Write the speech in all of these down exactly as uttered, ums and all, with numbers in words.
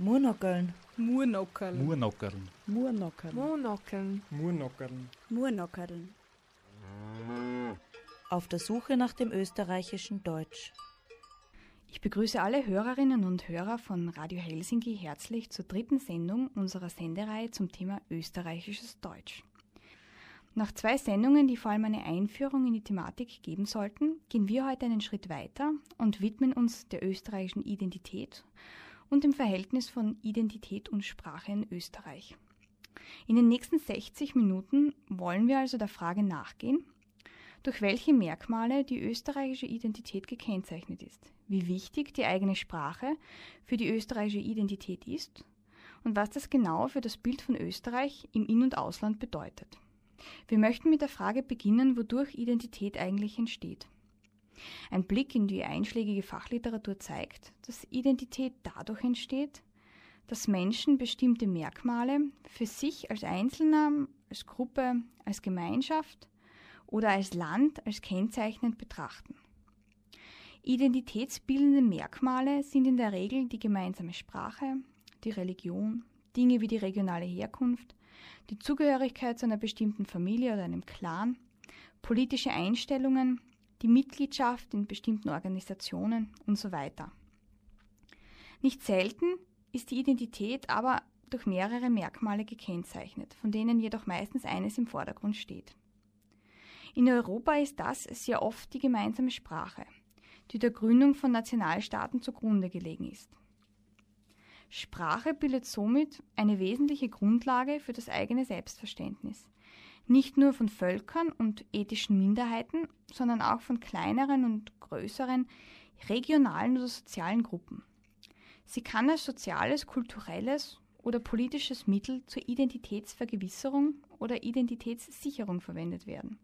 Murnockeln. Murnockeln. Murnockeln. Murnockeln. Murnockeln. Murnockeln. Murnockeln. Auf der Suche nach dem österreichischen Deutsch. Ich begrüße alle Hörerinnen und Hörer von Radio Helsinki herzlich zur dritten Sendung unserer Sendereihe zum Thema österreichisches Deutsch. Nach zwei Sendungen, die vor allem eine Einführung in die Thematik geben sollten, gehen wir heute einen Schritt weiter und widmen uns der österreichischen Identität und dem Verhältnis von Identität und Sprache in Österreich. In den nächsten sechzig Minuten wollen wir also der Frage nachgehen, durch welche Merkmale die österreichische Identität gekennzeichnet ist, wie wichtig die eigene Sprache für die österreichische Identität ist und was das genau für das Bild von Österreich im In- und Ausland bedeutet. Wir möchten mit der Frage beginnen, wodurch Identität eigentlich entsteht. Ein Blick in die einschlägige Fachliteratur zeigt, dass Identität dadurch entsteht, dass Menschen bestimmte Merkmale für sich als Einzelner, als Gruppe, als Gemeinschaft oder als Land als kennzeichnend betrachten. Identitätsbildende Merkmale sind in der Regel die gemeinsame Sprache, die Religion, Dinge wie die regionale Herkunft, die Zugehörigkeit zu einer bestimmten Familie oder einem Clan, politische Einstellungen, die Mitgliedschaft in bestimmten Organisationen und so weiter. Nicht selten ist die Identität aber durch mehrere Merkmale gekennzeichnet, von denen jedoch meistens eines im Vordergrund steht. In Europa ist das sehr oft die gemeinsame Sprache, die der Gründung von Nationalstaaten zugrunde gelegen ist. Sprache bildet somit eine wesentliche Grundlage für das eigene Selbstverständnis, nicht nur von Völkern und ethnischen Minderheiten, sondern auch von kleineren und größeren regionalen oder sozialen Gruppen. Sie kann als soziales, kulturelles oder politisches Mittel zur Identitätsvergewisserung oder Identitätssicherung verwendet werden.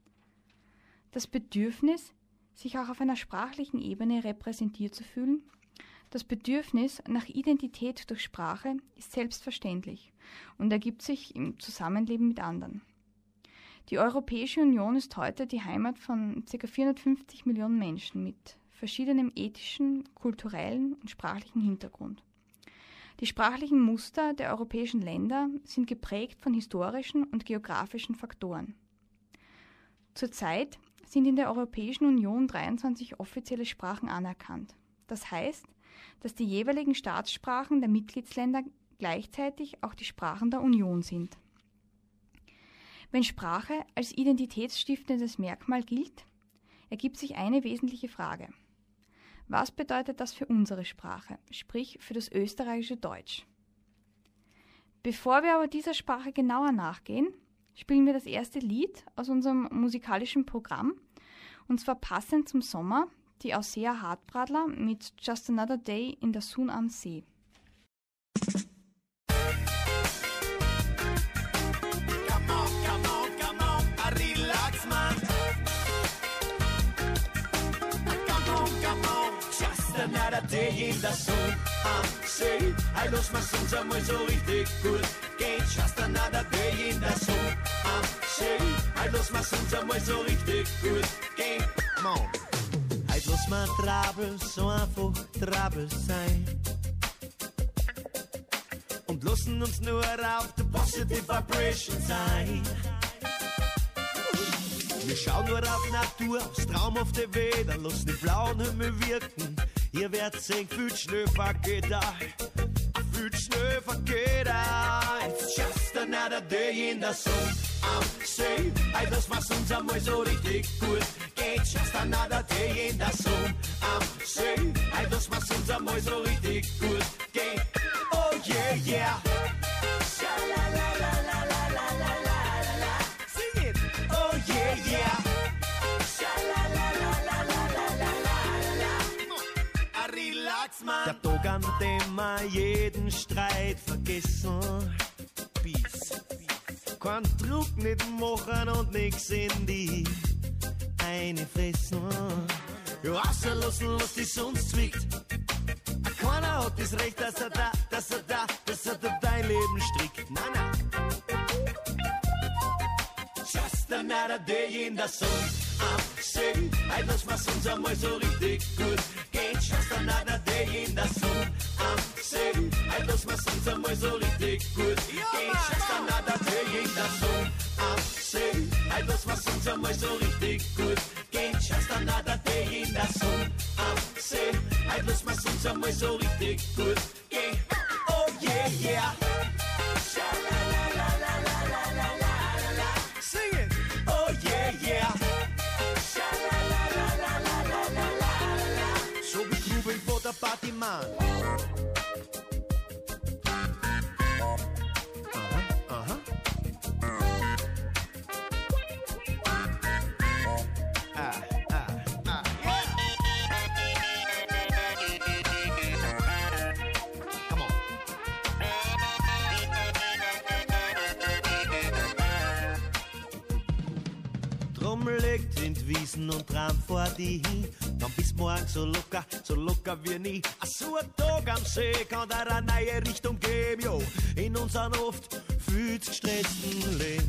Das Bedürfnis, sich auch auf einer sprachlichen Ebene repräsentiert zu fühlen, das Bedürfnis nach Identität durch Sprache ist selbstverständlich und ergibt sich im Zusammenleben mit anderen. Die Europäische Union ist heute die Heimat von ca. vierhundertfünfzig Millionen Menschen mit verschiedenem ethischen, kulturellen und sprachlichen Hintergrund. Die sprachlichen Muster der europäischen Länder sind geprägt von historischen und geografischen Faktoren. Zurzeit sind in der Europäischen Union dreiundzwanzig offizielle Sprachen anerkannt. Das heißt, dass die jeweiligen Staatssprachen der Mitgliedsländer gleichzeitig auch die Sprachen der Union sind. Wenn Sprache als identitätsstiftendes Merkmal gilt, ergibt sich eine wesentliche Frage. Was bedeutet das für unsere Sprache, sprich für das österreichische Deutsch? Bevor wir aber dieser Sprache genauer nachgehen, spielen wir das erste Lied aus unserem musikalischen Programm, und zwar passend zum Sommer, die Ausseer Hartbradler mit Just Another Day in der Sun am See. Another day in der Sun am See. Hey, los, mach's uns einmal so richtig gut gehen. Just another day in der Sun am See. Hey, los, mach's uns einmal so richtig gut gehen. Come on. Hey, los, mal Trabel, so einfach Trabel sein. Und lassen uns nur auf der Positive Vibration sein. Wir schauen nur auf Natur, aufs traumhafte Wetter, lassen den blauen Himmel wirken. Ihr werdet sehen, viel schnell vergeht ein, viel schnell vergeht ein. It's just another day in the sun am See. Hey, das macht's uns einmal so richtig gut. Geht just another day in the sun am See. Hey, das macht's uns einmal so richtig gut. Geht, oh yeah, yeah. Sha-la-la-la-la-la-la-la-la-la. Sing it, oh yeah, yeah. Der Tag, an dem wir jeden Streit vergessen. Peace. Kein Druck nicht machen und nix in die eine fressen. Ja, rauslassen, was die sonst zwickt. Keiner hat das Recht, dass er da, dass er da, dass er da dein Leben strickt. Nein, nein. Just another day in the sun am See. Hey, das macht's uns einmal so richtig gut. Just another day in the sun am See. lass mir's uns einmal so richtig gut gehen. Schwester, na, da will ich das Song am See. Heute lass mir's uns einmal so richtig gut gehen. Schwester, na, da will ich das Song am See. Heute lass mir's uns einmal so richtig gut gehen. Oh yeah, yeah. Sing it. Oh yeah, yeah. So wie Gruben vor der Partymann. Legt in die Wiesen und tram vor die hin. Dann bis morgen so locker, so locker wie nie. A so ein Tag am See kann da eine neue Richtung geben, jo. In unseren oft viel zu gestressten Leben.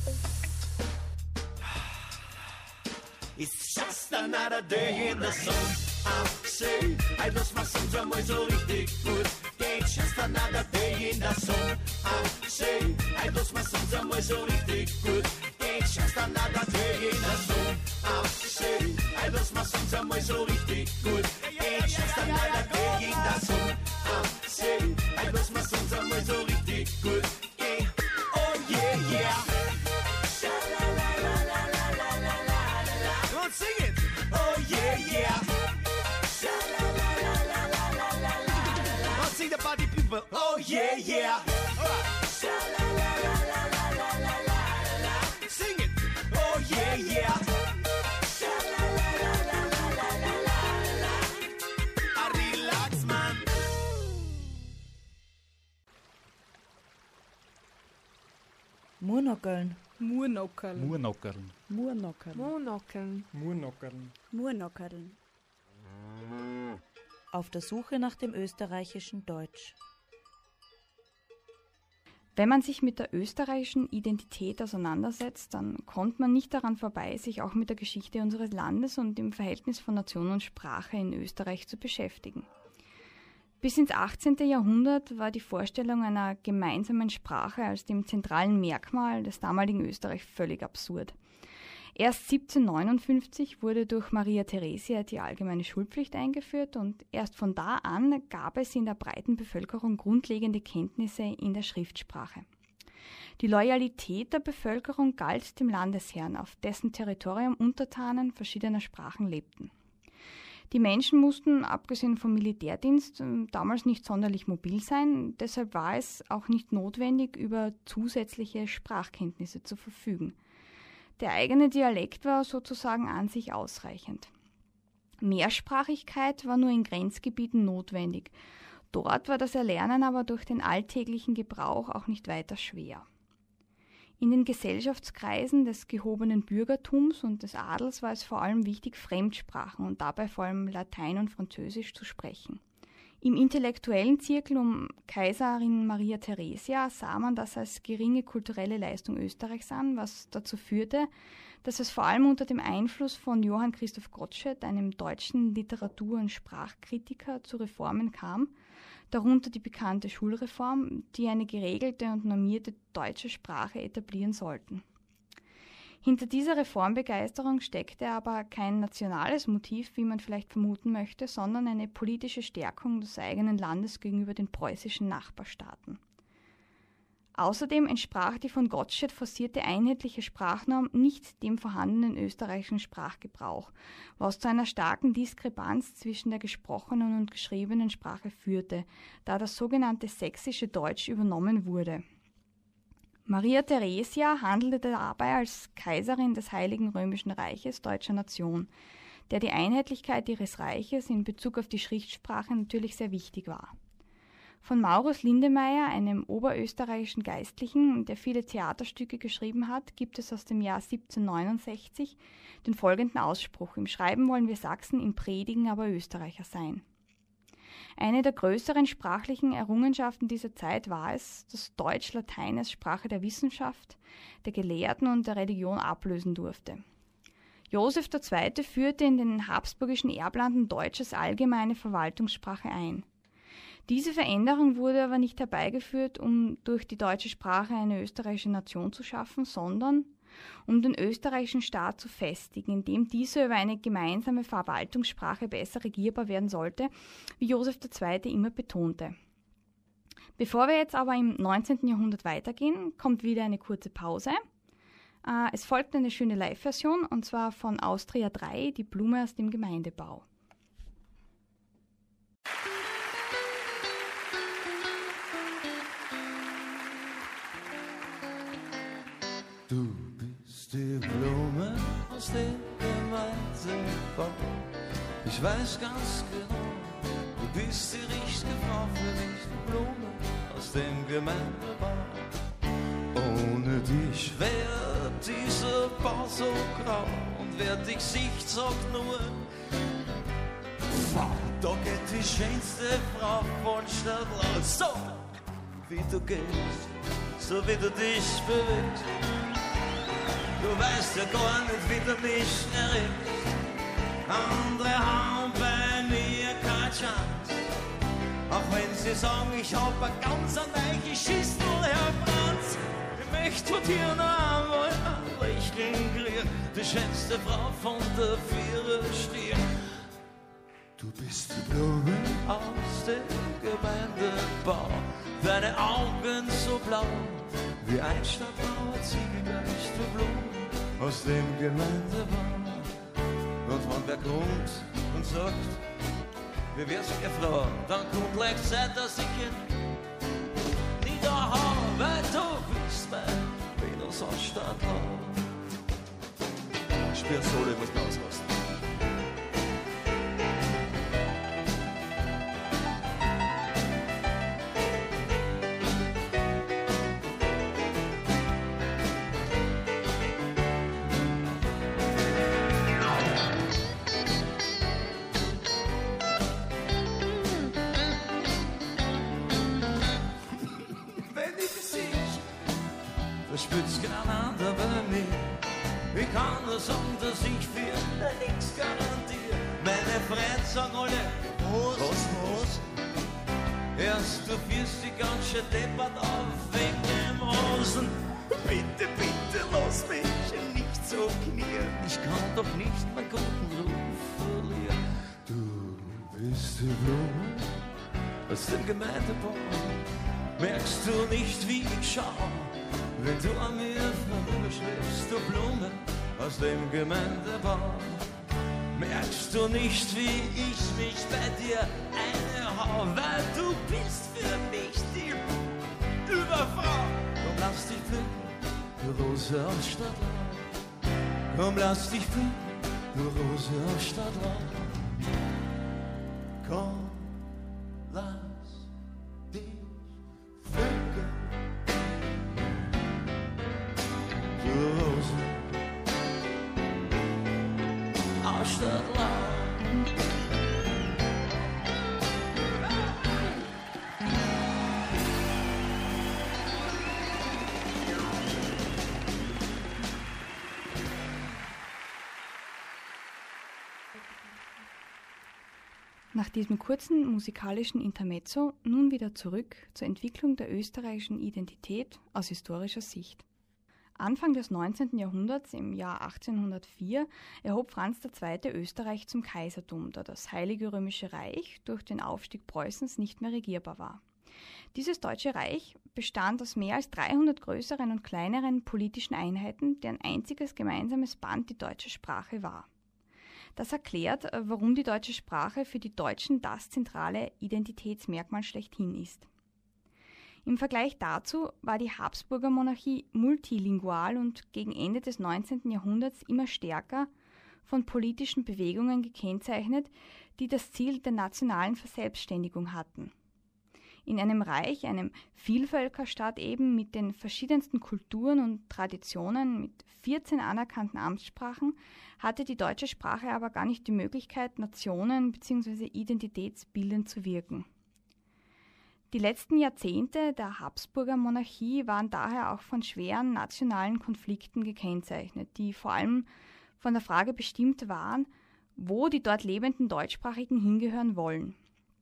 It's just another day in the sun am See. Heute lass mir's uns einmal so richtig gut gehen. Just another day in the sun am See. Heute lass mir's uns einmal so richtig gut gehen. Just another day in the sun am See. Heute lass mir's uns einmal so richtig gut gehen. Just another day in the sun am See. Heute lass mir's uns einmal so richtig gut gehen. Oh yeah, yeah. Sing it! Oh yeah, yeah! Let's sing the party people! Oh yeah, yeah! Alright! Sing it! Oh yeah, yeah! Relax, man! Murnockeln. Murnockeln. Murnockeln. Murnockeln. Murnockeln. Murnockeln. Murnockeln. Auf der Suche nach dem österreichischen Deutsch. Wenn man sich mit der österreichischen Identität auseinandersetzt, dann kommt man nicht daran vorbei, sich auch mit der Geschichte unseres Landes und dem Verhältnis von Nation und Sprache in Österreich zu beschäftigen. Bis ins achtzehnten. Jahrhundert war die Vorstellung einer gemeinsamen Sprache als dem zentralen Merkmal des damaligen Österreich völlig absurd. Erst siebzehnhundertneunundfünfzig wurde durch Maria Theresia die allgemeine Schulpflicht eingeführt und erst von da an gab es in der breiten Bevölkerung grundlegende Kenntnisse in der Schriftsprache. Die Loyalität der Bevölkerung galt dem Landesherrn, auf dessen Territorium Untertanen verschiedener Sprachen lebten. Die Menschen mussten, abgesehen vom Militärdienst, damals nicht sonderlich mobil sein, deshalb war es auch nicht notwendig, über zusätzliche Sprachkenntnisse zu verfügen. Der eigene Dialekt war sozusagen an sich ausreichend. Mehrsprachigkeit war nur in Grenzgebieten notwendig. Dort war das Erlernen aber durch den alltäglichen Gebrauch auch nicht weiter schwer. In den Gesellschaftskreisen des gehobenen Bürgertums und des Adels war es vor allem wichtig, Fremdsprachen und dabei vor allem Latein und Französisch zu sprechen. Im intellektuellen Zirkel um Kaiserin Maria Theresia sah man das als geringe kulturelle Leistung Österreichs an, was dazu führte, dass es vor allem unter dem Einfluss von Johann Christoph Gottsched, einem deutschen Literatur- und Sprachkritiker, zu Reformen kam, darunter die bekannte Schulreform, die eine geregelte und normierte deutsche Sprache etablieren sollten. Hinter dieser Reformbegeisterung steckte aber kein nationales Motiv, wie man vielleicht vermuten möchte, sondern eine politische Stärkung des eigenen Landes gegenüber den preußischen Nachbarstaaten. Außerdem entsprach die von Gottsched forcierte einheitliche Sprachnorm nicht dem vorhandenen österreichischen Sprachgebrauch, was zu einer starken Diskrepanz zwischen der gesprochenen und geschriebenen Sprache führte, da das sogenannte sächsische Deutsch übernommen wurde. Maria Theresia handelte dabei als Kaiserin des Heiligen Römischen Reiches deutscher Nation, der die Einheitlichkeit ihres Reiches in Bezug auf die Schriftsprache natürlich sehr wichtig war. Von Maurus Lindemeyer, einem oberösterreichischen Geistlichen, der viele Theaterstücke geschrieben hat, gibt es aus dem Jahr siebzehnhundertneunundsechzig den folgenden Ausspruch: Im Schreiben wollen wir Sachsen, im Predigen aber Österreicher sein. Eine der größeren sprachlichen Errungenschaften dieser Zeit war es, dass Deutsch Latein als Sprache der Wissenschaft, der Gelehrten und der Religion ablösen durfte. Joseph der Zweite führte in den habsburgischen Erblanden Deutsch als allgemeine Verwaltungssprache ein. Diese Veränderung wurde aber nicht herbeigeführt, um durch die deutsche Sprache eine österreichische Nation zu schaffen, sondern um den österreichischen Staat zu festigen, indem dieser über eine gemeinsame Verwaltungssprache besser regierbar werden sollte, wie Josef der Zweite immer betonte. Bevor wir jetzt aber im neunzehnten Jahrhundert weitergehen, kommt wieder eine kurze Pause. Äh, es folgt eine schöne Live-Version, und zwar von Austria drei, die Blume aus dem Gemeindebau. Du bist die Blume aus dem Gemeindebau. Ich weiß ganz genau, du bist die richtige Frau für mich, die Blume aus dem Gemeindebau. Ohne dich wäre dieser Bau so grau und wer dich sieht, sagt nur, wow, da geht die schönste Frau von Stadt raus. So wie du gehst, so wie du dich bewegst. Du weißt ja gar nicht, wie du mich erregst. Andere haben bei mir keine Chance. Auch wenn sie sagen, ich hab eine ganz weiche Schüssel, Herr Franz. Ich möchte von dir noch einmal ein Lächeln kriegen. Die schönste Frau von der Viererstier. Du bist die Blume aus dem Gemeindebau. Deine Augen so blau wie ein stadtblauer Ziegelgeist, die Blume aus dem Gemeindebau. Und wenn wer kommt und sagt, wie wär's mit der Frau, dann kommt gleich Zeit, dass ich ihn niederhau, weil du bist mein Venus aus Stadtlau. Spür Solo, ich muss mich ausrasten. Spürt's gegeneinander bei mir. Ich kann nur sagen, dass ich für nichts garantiere. Meine Freunde sagen alle, was, was, was? Erst du führst dich ganz schön deppert auf wegen dem Rosen. Bitte, bitte, lass mich nicht so knieren. Ich kann doch nicht meinen guten Ruf verlieren. Du bist die Blume aus dem Gemeindebau. Merkst du nicht, wie ich schau? Wenn du an mir vorüberschwebst, du Blume aus dem Gemeindebau. Merkst du nicht, wie ich mich bei dir einhau, weil du bist für mich die Überfrau. Komm, lass dich blicken, du Rose aus Stadtlau. Komm, lass dich blicken, du Rose aus Stadtlau. Komm, lass dich blicken. Rose aus Stadtlau. Nach diesem kurzen musikalischen Intermezzo nun wieder zurück zur Entwicklung der österreichischen Identität aus historischer Sicht. Anfang des neunzehnten Jahrhunderts, im Jahr achtzehnhundertvier, erhob Franz der Zweite Österreich zum Kaisertum, da das Heilige Römische Reich durch den Aufstieg Preußens nicht mehr regierbar war. Dieses Deutsche Reich bestand aus mehr als dreihundert größeren und kleineren politischen Einheiten, deren einziges gemeinsames Band die deutsche Sprache war. Das erklärt, warum die deutsche Sprache für die Deutschen das zentrale Identitätsmerkmal schlechthin ist. Im Vergleich dazu war die Habsburger Monarchie multilingual und gegen Ende des neunzehnten Jahrhunderts immer stärker von politischen Bewegungen gekennzeichnet, die das Ziel der nationalen Verselbstständigung hatten. In einem Reich, einem Vielvölkerstaat eben mit den verschiedensten Kulturen und Traditionen, mit vierzehn anerkannten Amtssprachen, hatte die deutsche Sprache aber gar nicht die Möglichkeit, nationen- bzw. identitätsbildend zu wirken. Die letzten Jahrzehnte der Habsburger Monarchie waren daher auch von schweren nationalen Konflikten gekennzeichnet, die vor allem von der Frage bestimmt waren, wo die dort lebenden Deutschsprachigen hingehören wollen.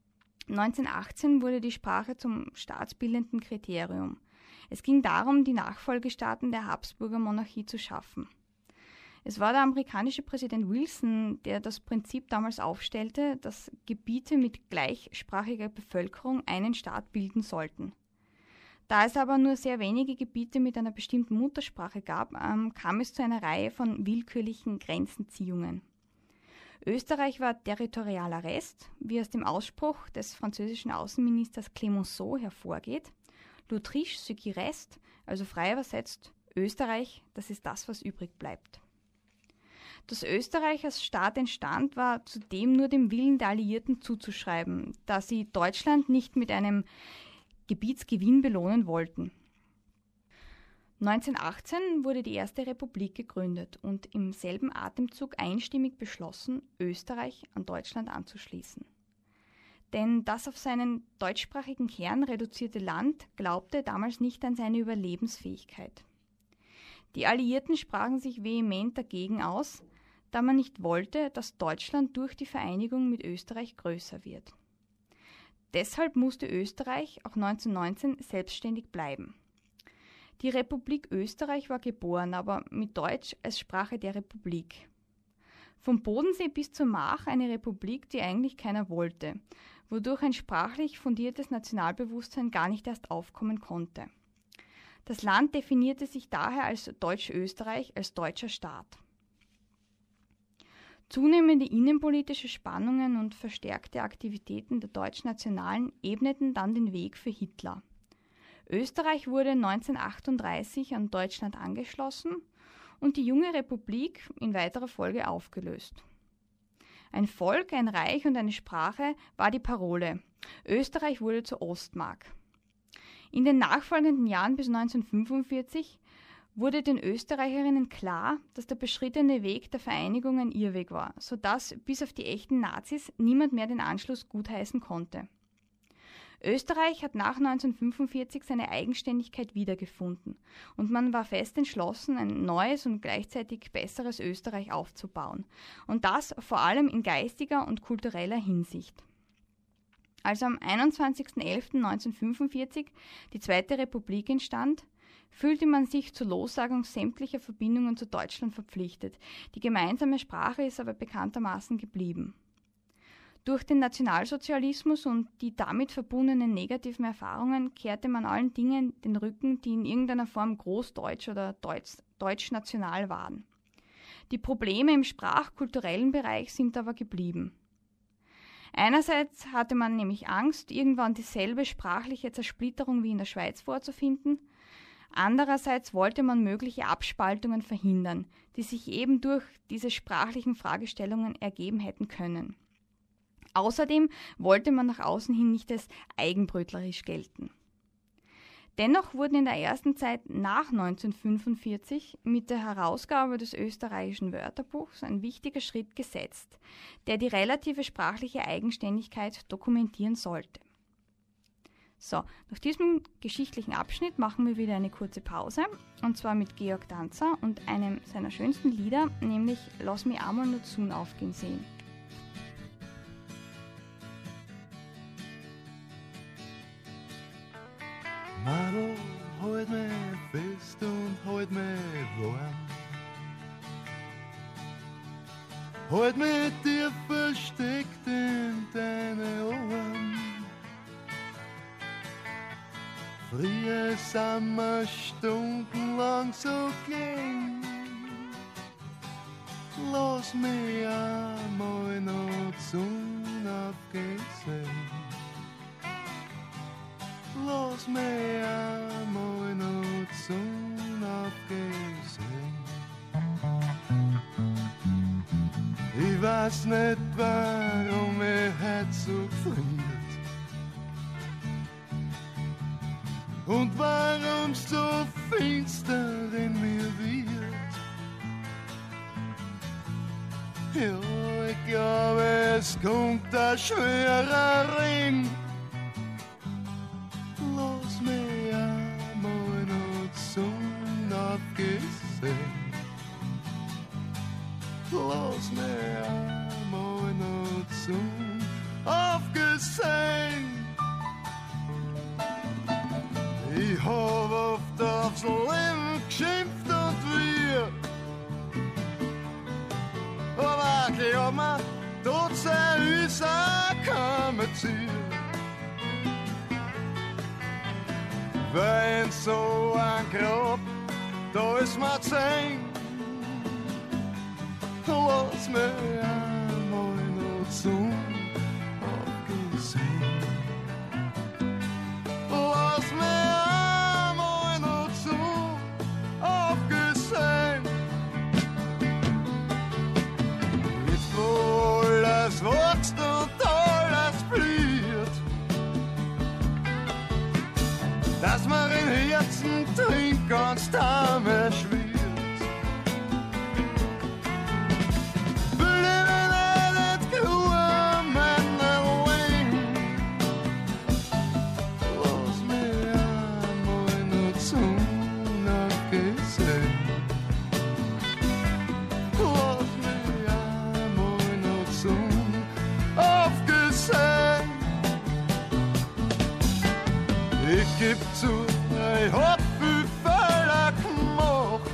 neunzehnhundertachtzehn wurde die Sprache zum staatsbildenden Kriterium. Es ging darum, die Nachfolgestaaten der Habsburger Monarchie zu schaffen. Es war der amerikanische Präsident Wilson, der das Prinzip damals aufstellte, dass Gebiete mit gleichsprachiger Bevölkerung einen Staat bilden sollten. Da es aber nur sehr wenige Gebiete mit einer bestimmten Muttersprache gab, ähm, kam es zu einer Reihe von willkürlichen Grenzenziehungen. Österreich war territorialer Rest, wie aus dem Ausspruch des französischen Außenministers Clemenceau hervorgeht. L'Autriche, ce qui reste, also frei übersetzt, Österreich, das ist das, was übrig bleibt. Dass Österreich als Staat entstand, war zudem nur dem Willen der Alliierten zuzuschreiben, da sie Deutschland nicht mit einem Gebietsgewinn belohnen wollten. neunzehnhundertachtzehn wurde die erste Republik gegründet und im selben Atemzug einstimmig beschlossen, Österreich an Deutschland anzuschließen. Denn das auf seinen deutschsprachigen Kern reduzierte Land glaubte damals nicht an seine Überlebensfähigkeit. Die Alliierten sprachen sich vehement dagegen aus, da man nicht wollte, dass Deutschland durch die Vereinigung mit Österreich größer wird. Deshalb musste Österreich auch neunzehnhundertneunzehn selbstständig bleiben. Die Republik Österreich war geboren, aber mit Deutsch als Sprache der Republik. Vom Bodensee bis zur Mach eine Republik, die eigentlich keiner wollte, wodurch ein sprachlich fundiertes Nationalbewusstsein gar nicht erst aufkommen konnte. Das Land definierte sich daher als Deutsch-Österreich, als deutscher Staat. Zunehmende innenpolitische Spannungen und verstärkte Aktivitäten der Deutschnationalen ebneten dann den Weg für Hitler. Österreich wurde neunzehnhundertachtunddreißig an Deutschland angeschlossen und die junge Republik in weiterer Folge aufgelöst. Ein Volk, ein Reich und eine Sprache war die Parole. Österreich wurde zur Ostmark. In den nachfolgenden Jahren bis neunzehnhundertfünfundvierzig wurde den Österreicherinnen klar, dass der beschrittene Weg der Vereinigung ein Irrweg war, sodass bis auf die echten Nazis niemand mehr den Anschluss gutheißen konnte. Österreich hat nach neunzehnhundertfünfundvierzig seine Eigenständigkeit wiedergefunden und man war fest entschlossen, ein neues und gleichzeitig besseres Österreich aufzubauen. Und das vor allem in geistiger und kultureller Hinsicht. Als am einundzwanzigsten elften neunzehnhundertfünfundvierzig die Zweite Republik entstand, fühlte man sich zur Lossagung sämtlicher Verbindungen zu Deutschland verpflichtet. Die gemeinsame Sprache ist aber bekanntermaßen geblieben. Durch den Nationalsozialismus und die damit verbundenen negativen Erfahrungen kehrte man allen Dingen den Rücken, die in irgendeiner Form großdeutsch oder deutsch, deutschnational waren. Die Probleme im sprachkulturellen Bereich sind aber geblieben. Einerseits hatte man nämlich Angst, irgendwann dieselbe sprachliche Zersplitterung wie in der Schweiz vorzufinden. Andererseits wollte man mögliche Abspaltungen verhindern, die sich eben durch diese sprachlichen Fragestellungen ergeben hätten können. Außerdem wollte man nach außen hin nicht als eigenbrötlerisch gelten. Dennoch wurden in der ersten Zeit nach neunzehnhundertfünfundvierzig mit der Herausgabe des österreichischen Wörterbuchs ein wichtiger Schritt gesetzt, der die relative sprachliche Eigenständigkeit dokumentieren sollte. So, nach diesem geschichtlichen Abschnitt machen wir wieder eine kurze Pause, und zwar mit Georg Danzer und einem seiner schönsten Lieder, nämlich Lass mich einmal nur Sonn aufgehen sehen. Madel, halt mich fest und halt mich warm. Halt mich dir versteckt in deine Ohren. Früher sind wir stundenlang so klein. Lass mich einmal noch die Sonne aufgehen sehen. Lass mich einmal noch die Sonne aufgehen sehen. Ich weiß nicht, warum ich heute so gefriert und warum so finster in mir wird. Ja, ich glaube, es kommt ein schwerer Ring. Lass mich einmal noch die Sonne aufgehen sehen. Lass mich einmal noch die Sonne aufgehen sehen. Ich hab oft aufs Leben geschimpft und wir. Aber glaub mir, dort sei ist auch kein Ziel. Weil in so ein Grab, da ist mir zehn. Lass mich einmal noch zum Aufgesehen. Lass mich einmal noch zum Aufgesehen. Jetzt wo alles wächst und alles blüht, dass man im Herzen trinkt, ganz damit schwirrt. Ich geb zu, ich hab viel Fehler gemacht.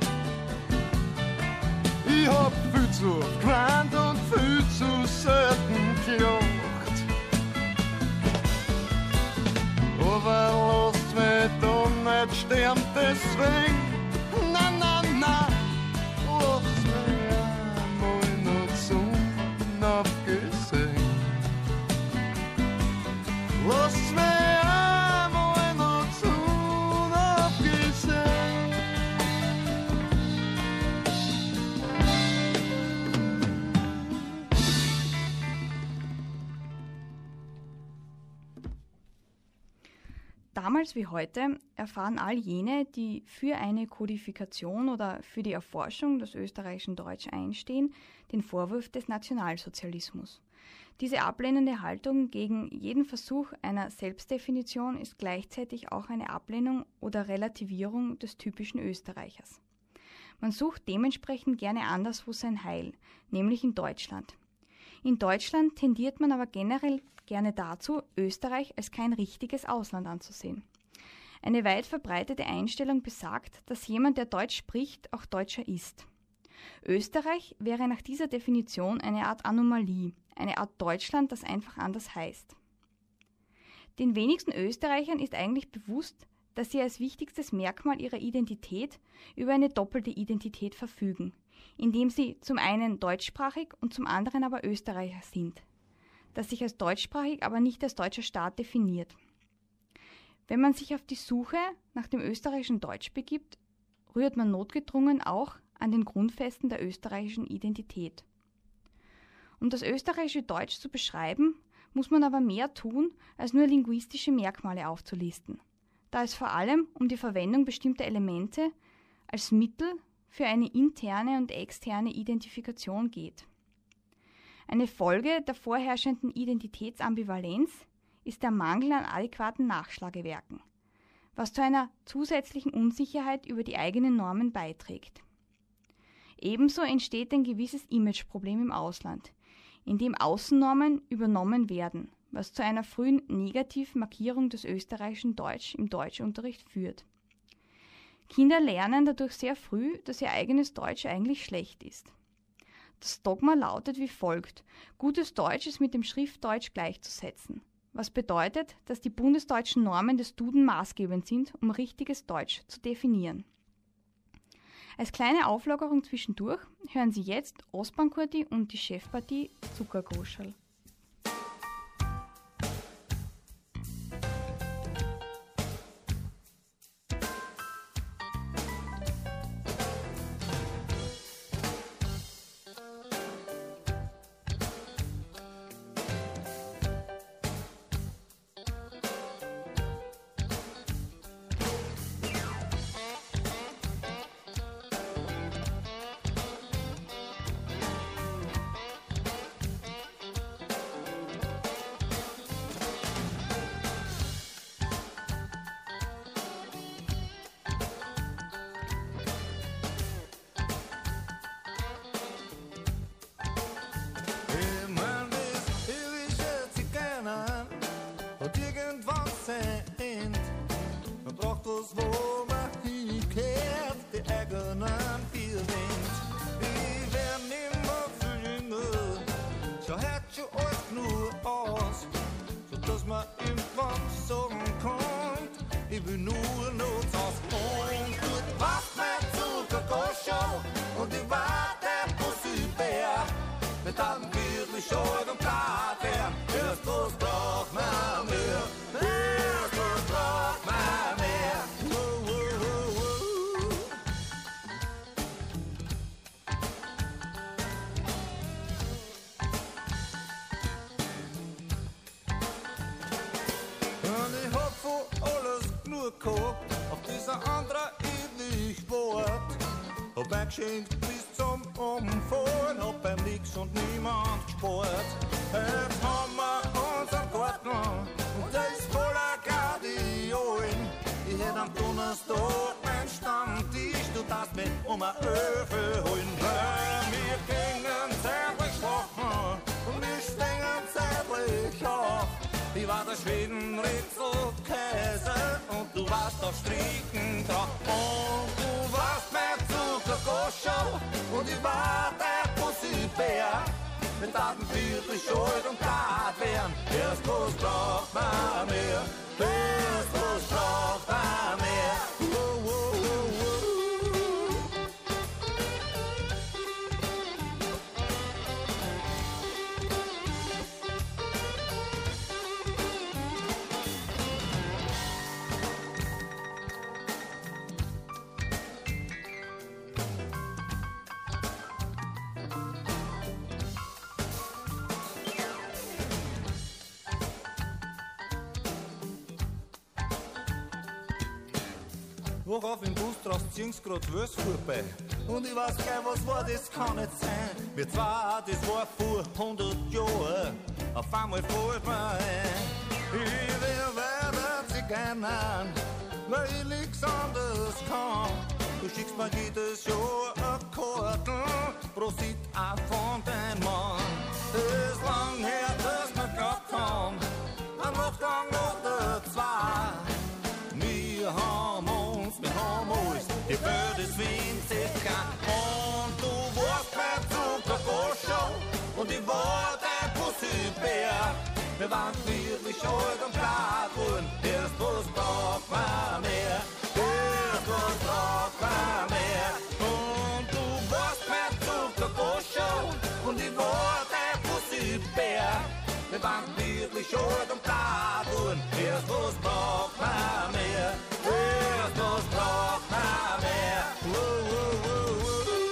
Ich hab viel zu oft geweint und viel zu selten gelacht. Aber lasst mich da nicht sterben deswegen. Na, na, na, lasst mich einmal noch zum Aufgesehen. Lasst mich Damals wie heute erfahren all jene, die für eine Kodifikation oder für die Erforschung des österreichischen Deutsch einstehen, den Vorwurf des Nationalsozialismus. Diese ablehnende Haltung gegen jeden Versuch einer Selbstdefinition ist gleichzeitig auch eine Ablehnung oder Relativierung des typischen Österreichers. Man sucht dementsprechend gerne anderswo sein Heil, nämlich in Deutschland. In Deutschland tendiert man aber generell gerne dazu, Österreich als kein richtiges Ausland anzusehen. Eine weit verbreitete Einstellung besagt, dass jemand, der Deutsch spricht, auch Deutscher ist. Österreich wäre nach dieser Definition eine Art Anomalie, eine Art Deutschland, das einfach anders heißt. Den wenigsten Österreichern ist eigentlich bewusst, dass sie als wichtigstes Merkmal ihrer Identität über eine doppelte Identität verfügen, indem sie zum einen deutschsprachig und zum anderen aber Österreicher sind, das sich als deutschsprachig, aber nicht als deutscher Staat definiert. Wenn man sich auf die Suche nach dem österreichischen Deutsch begibt, rührt man notgedrungen auch an den Grundfesten der österreichischen Identität. Um das österreichische Deutsch zu beschreiben, muss man aber mehr tun, als nur linguistische Merkmale aufzulisten, da es vor allem um die Verwendung bestimmter Elemente als Mittel für eine interne und externe Identifikation geht. Eine Folge der vorherrschenden Identitätsambivalenz ist der Mangel an adäquaten Nachschlagewerken, was zu einer zusätzlichen Unsicherheit über die eigenen Normen beiträgt. Ebenso entsteht ein gewisses Imageproblem im Ausland, in dem Außennormen übernommen werden, was zu einer frühen Negativmarkierung des österreichischen Deutsch im Deutschunterricht führt. Kinder lernen dadurch sehr früh, dass ihr eigenes Deutsch eigentlich schlecht ist. Das Dogma lautet wie folgt: Gutes Deutsch ist mit dem Schriftdeutsch gleichzusetzen, was bedeutet, dass die bundesdeutschen Normen des Duden maßgebend sind, um richtiges Deutsch zu definieren. Als kleine Auflockerung zwischendurch hören Sie jetzt Ostbankurti und die Chefpartie Zuckergroschel. aus, wo man hinkehrt, die eigenen vier Wind. Wir werden immer viel jünger, schau hört schon alt genug aus, sodass man irgendwann sagen kann, ich will nur Not aus. Und gut macht mein Zuckergoschau und ich war der Pussybär. Mit einem wirklich schuld und klar werden, erst was braucht man mehr, erst was braucht man mehr. Oh, oh, oh, oh. Und ich hab von alles genug gehabt, auf dieser anderen ewig Wort. Hab eingeschenkt bis zum Umfallen, hab beim Nix und niemand gespart. Jetzt haben wir unseren Garten und der ist voller Gardiolen. Ich hätt am Donnerstag mein Stammtisch, du darfst mich um ein Öfe holen. Weil wir gingen zeitlich schlafen und wir stehen zeitlich auf. Ich war der Schweden-Ritzel-Käse und du warst der Stricken-Trau. Und du warst mein Zuckergoschau und ich war der Pussybär. Wir taten wirklich schuld und Tat werden. Erst was braucht man mehr, erst was braucht man mehr. Oh, oh, oh, oh. Worauf im Bus draußen zieheng's grad Wös vorbei. Und ich weiß gleich, was war, das kann nicht sein. Wir zwei, das war vor hundert Jahren. Auf einmal fällt mir ein, ich will weiter Zigeunern, weil ich nichts anderes kann. Du schickst mir jedes Jahr eine Karten, Prosit auch von deinem Mann. Ist lang her, dass wir gehabt haben, ein Nachtgang oder zwei. Wir haben uns, wir haben alles, die Welt ist winzig klein. Und du warst mein Zuckergoschau und ich war dein Pussybär. Wir waren wirklich alt und klar geworden, erst was braucht man mehr, erst was braucht man mehr. Und du warst mein Zuckergoschau und ich war dein Pussybär. Wir waren wirklich alt und klar geworden, erst was braucht man mehr, erst was braucht man mehr. Oh, oh, oh, oh.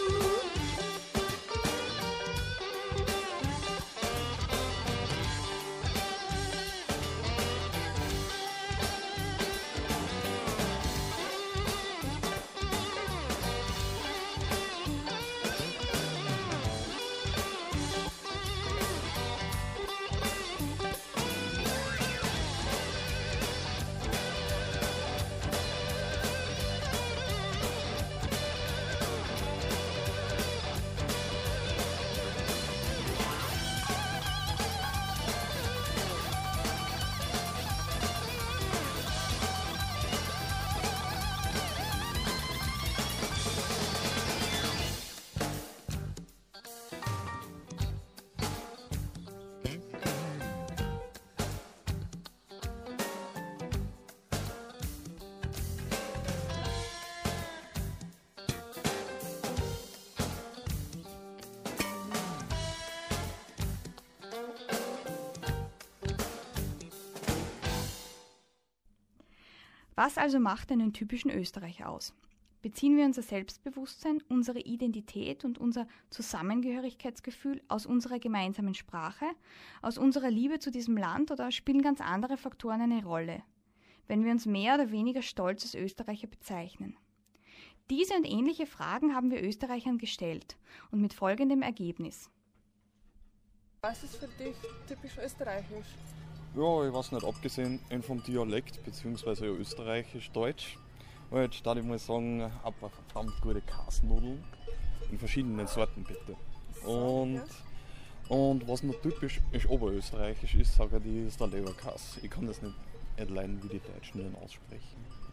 Was also macht einen typischen Österreicher aus? Beziehen wir unser Selbstbewusstsein, unsere Identität und unser Zusammengehörigkeitsgefühl aus unserer gemeinsamen Sprache, aus unserer Liebe zu diesem Land oder spielen ganz andere Faktoren eine Rolle, wenn wir uns mehr oder weniger stolz als Österreicher bezeichnen? Diese und ähnliche Fragen haben wir Österreichern gestellt und mit folgendem Ergebnis. Was ist für dich typisch österreichisch? Ja, ich weiß nicht, abgesehen vom Dialekt bzw. österreichisch-deutsch, halt, da ich mal sagen, ein paar verdammt gute Kasnudeln in verschiedenen Sorten bitte. Und, und was noch typisch ist, oberösterreichisch ist, sage ich, ist der Leberkäse. Ich kann das nicht leiden, wie die Deutschen den aussprechen.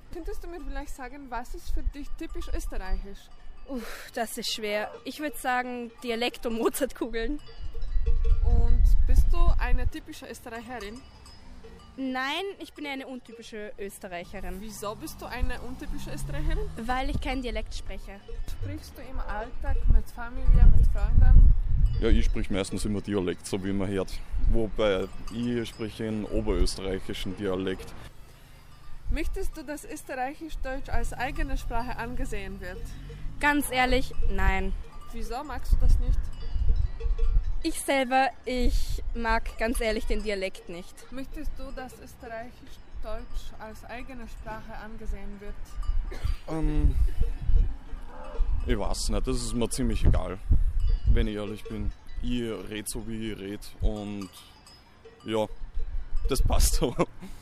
Könntest du mir vielleicht sagen, was ist für dich typisch österreichisch? Uff, das ist schwer. Ich würde sagen Dialekt und Mozartkugeln. Und bist du eine typische Österreicherin? Nein, ich bin eine untypische Österreicherin. Wieso bist du eine untypische Österreicherin? Weil ich keinen Dialekt spreche. Sprichst du im Alltag mit Familie, mit Freunden? Ja, ich spreche meistens immer Dialekt, so wie man hört. Wobei ich spreche einen oberösterreichischen Dialekt. Möchtest du, dass Österreichisch-Deutsch als eigene Sprache angesehen wird? Ganz ehrlich, nein. Wieso magst du das nicht? Ich selber, ich mag ganz ehrlich den Dialekt nicht. Möchtest du, dass Österreichisch-Deutsch als eigene Sprache angesehen wird? Ähm, ich weiß nicht, das ist mir ziemlich egal, wenn ich ehrlich bin. Ich rede so, wie ich rede und ja, das passt so.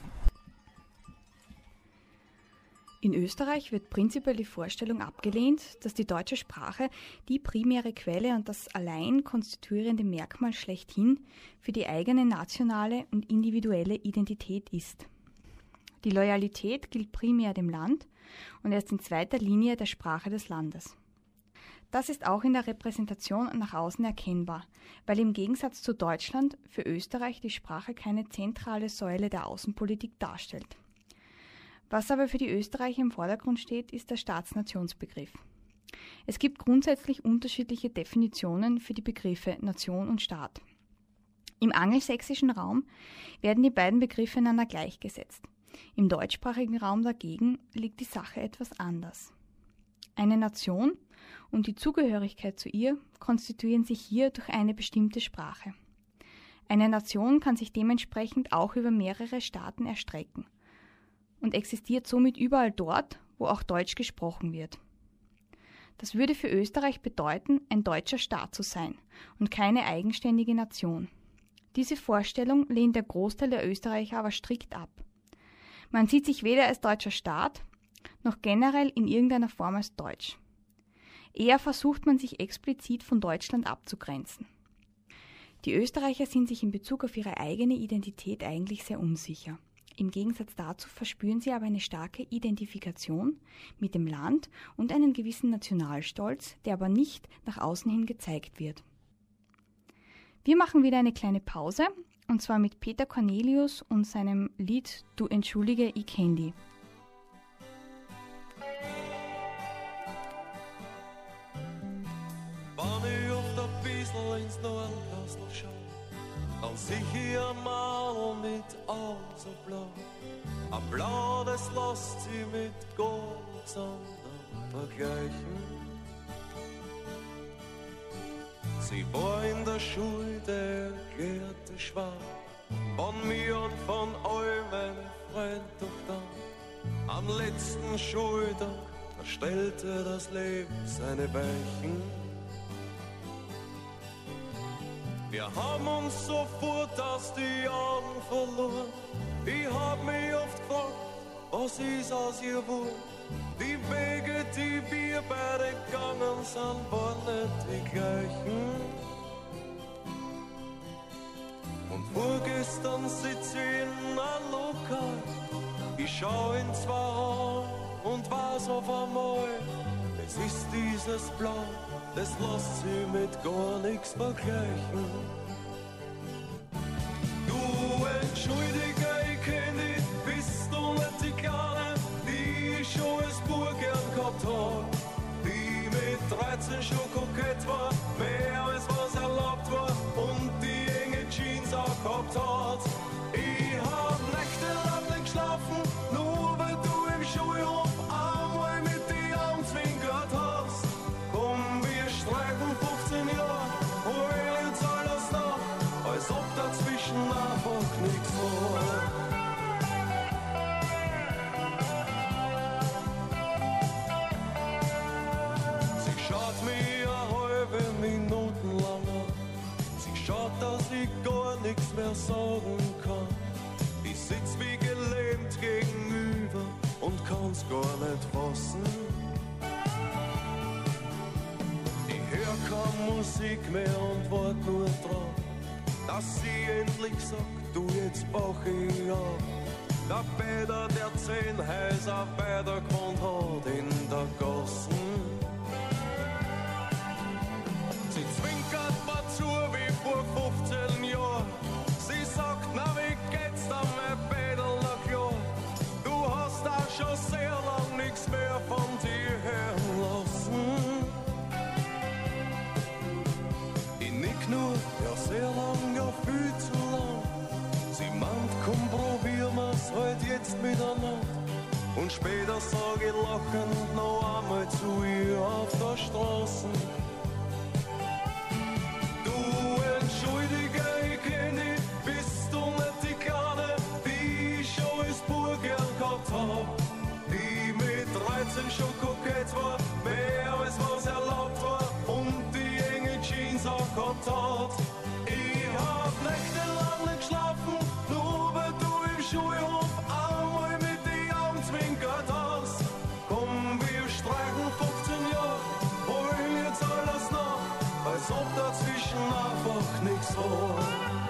In Österreich wird prinzipiell die Vorstellung abgelehnt, dass die deutsche Sprache die primäre Quelle und das allein konstituierende Merkmal schlechthin für die eigene nationale und individuelle Identität ist. Die Loyalität gilt primär dem Land und erst in zweiter Linie der Sprache des Landes. Das ist auch in der Repräsentation nach außen erkennbar, weil im Gegensatz zu Deutschland für Österreich die Sprache keine zentrale Säule der Außenpolitik darstellt. Was aber für die Österreicher im Vordergrund steht, ist der Staatsnationsbegriff. Es gibt grundsätzlich unterschiedliche Definitionen für die Begriffe Nation und Staat. Im angelsächsischen Raum werden die beiden Begriffe einander gleichgesetzt. Im deutschsprachigen Raum dagegen liegt die Sache etwas anders. Eine Nation und die Zugehörigkeit zu ihr konstituieren sich hier durch eine bestimmte Sprache. Eine Nation kann sich dementsprechend auch über mehrere Staaten erstrecken und existiert somit überall dort, wo auch Deutsch gesprochen wird. Das würde für Österreich bedeuten, ein deutscher Staat zu sein und keine eigenständige Nation. Diese Vorstellung lehnt der Großteil der Österreicher aber strikt ab. Man sieht sich weder als deutscher Staat, noch generell in irgendeiner Form als deutsch. Eher versucht man sich explizit von Deutschland abzugrenzen. Die Österreicher sind sich in Bezug auf ihre eigene Identität eigentlich sehr unsicher. Im Gegensatz dazu verspüren sie aber eine starke Identifikation mit dem Land und einen gewissen Nationalstolz, der aber nicht nach außen hin gezeigt wird. Wir machen wieder eine kleine Pause, und zwar mit Peter Cornelius und seinem Lied Du entschuldige, ich kenn die. Wenn ich auf der Biesel ins Nordkastel schau, dann sieh ich ein Mal mit Augen so blau. Ein Blau, das lässt sie mit ganz anderen vergleichen. Sie war in der Schule der erklärte Schwab, von mir und von all meinen Freunden, doch dann, am letzten Schultag, da stellte das Leben seine Weichen. Wir haben uns sofort aus die Augen verloren. Ich hab mich oft gefragt, was ist aus ihr wohl? Die Wege, die wir beide gegangen sind, waren nicht die gleichen. Und vorgestern sitz ich in einem Lokal. Ich schau in zwei Augen und weiß auf einmal, es ist dieses Blau, das lässt sich mit gar nichts vergleichen. Du entschuldige, ich kenn dich, bist du nicht die Kleine, die ich schon als Bub gern gehabt hab, die mit dreizehn schon kokett war, mehr als was erlaubt war und die enge Jeans auch gehabt hat. Ich hab nächtelang nicht geschlafen, nur weil du im Schulhof einmal mit die Augen zwinkert hast. Komm, wir streichen fünfzehn Jahre, hol uns alles nach, als ob dazwischen einfach nichts war. Sie schaut mich eine halbe Minute lang an. Sie schaut, dass ich gar nichts mehr sagen kann. Ich sitz wie gelähmt gegenüber und kann's gar nicht fassen. Ich hör keine Musik mehr und wart nur drauf, dass sie endlich sagt, du, jetzt brauch ich ab. der Bäder, der zehn Häuser Bäder gewohnt hat in der Gassen. Sie zwinkert mir zu wie vor fünfzehn Jahren. Sie sagt, na wie geht's da mein Bädel noch klar? Du hast auch schon sehr lang nichts mehr von dir hören lassen. Ich nick nur, ja sehr lang, ja viel zu lang. Sie meint, komm probier mir's halt jetzt miteinander. Und später sag ich lachend noch einmal zu ihr auf der Straße. Du entschuldige, ich kenn dich, bist du nicht die Kleine, die ich schon als Bub gern gehabt hab. Die mit dreizehn schon kokett war, mehr als was erlaubt war und die enge Jeans auch gehabt hat. Ich hab nächtelang nicht geschlafen, nur weil du im Schulhof einmal mit die Augen zwinkert hast. Komm, wir streichen fünfzehn Jahre, wollen jetzt alles nach, als ob dazwischen einfach nichts war.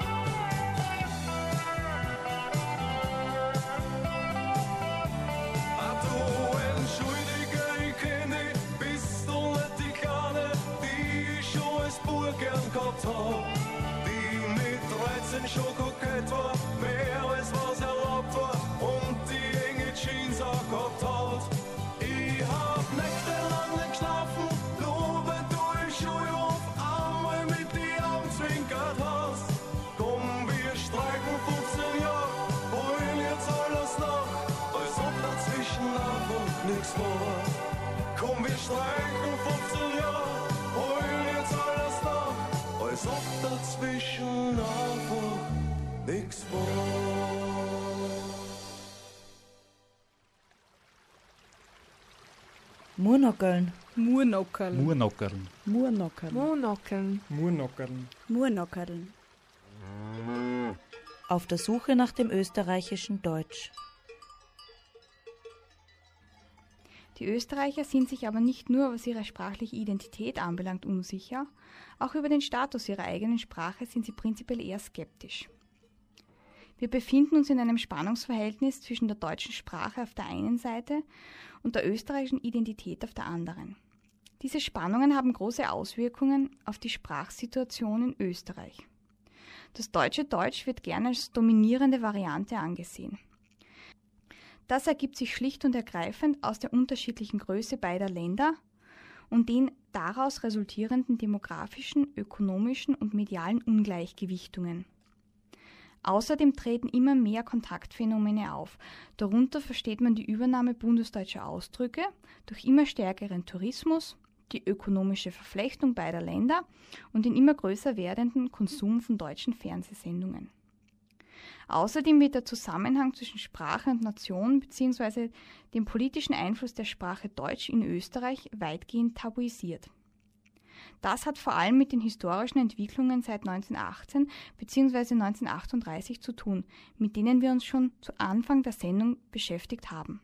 Ah, du entschuldige, ich kenn dich, bist du nicht die Kleine, die ich schon als Bub gern gehabt hab. Die mit dreizehn schon kokett war, mehr als was erlaubt war und die enge Jeans auch gehabt hat. Ich hab nächtelang nicht geschlafen, nur weil du im Schulhof einmal mit die Augen zwinkert hast. Komm, wir streichen fünfzehn Jahre, wollen jetzt alles nach, als ob dazwischen einfach nichts war. Komm, wir streichen fünfzehn Jahre, wollen jetzt alles nach, als ob dazwischen einfach nichts war. Murnockeln. Murnockeln. Murnockeln. Murnockeln. Murnockeln. Murnockeln. Murnockeln. Auf der Suche nach dem österreichischen Deutsch. Die Österreicher sind sich aber nicht nur, was ihre sprachliche Identität anbelangt, unsicher, auch über den Status ihrer eigenen Sprache sind sie prinzipiell eher skeptisch. Wir befinden uns in einem Spannungsverhältnis zwischen der deutschen Sprache auf der einen Seite und der österreichischen Identität auf der anderen. Diese Spannungen haben große Auswirkungen auf die Sprachsituation in Österreich. Das deutsche Deutsch wird gerne als dominierende Variante angesehen. Das ergibt sich schlicht und ergreifend aus der unterschiedlichen Größe beider Länder und den daraus resultierenden demografischen, ökonomischen und medialen Ungleichgewichtungen. Außerdem treten immer mehr Kontaktphänomene auf. Darunter versteht man die Übernahme bundesdeutscher Ausdrücke durch immer stärkeren Tourismus, die ökonomische Verflechtung beider Länder und den immer größer werdenden Konsum von deutschen Fernsehsendungen. Außerdem wird der Zusammenhang zwischen Sprache und Nation bzw. dem politischen Einfluss der Sprache Deutsch in Österreich weitgehend tabuisiert. Das hat vor allem mit den historischen Entwicklungen seit neunzehnhundertachtzehn bzw. neunzehnhundertachtunddreißig zu tun, mit denen wir uns schon zu Anfang der Sendung beschäftigt haben.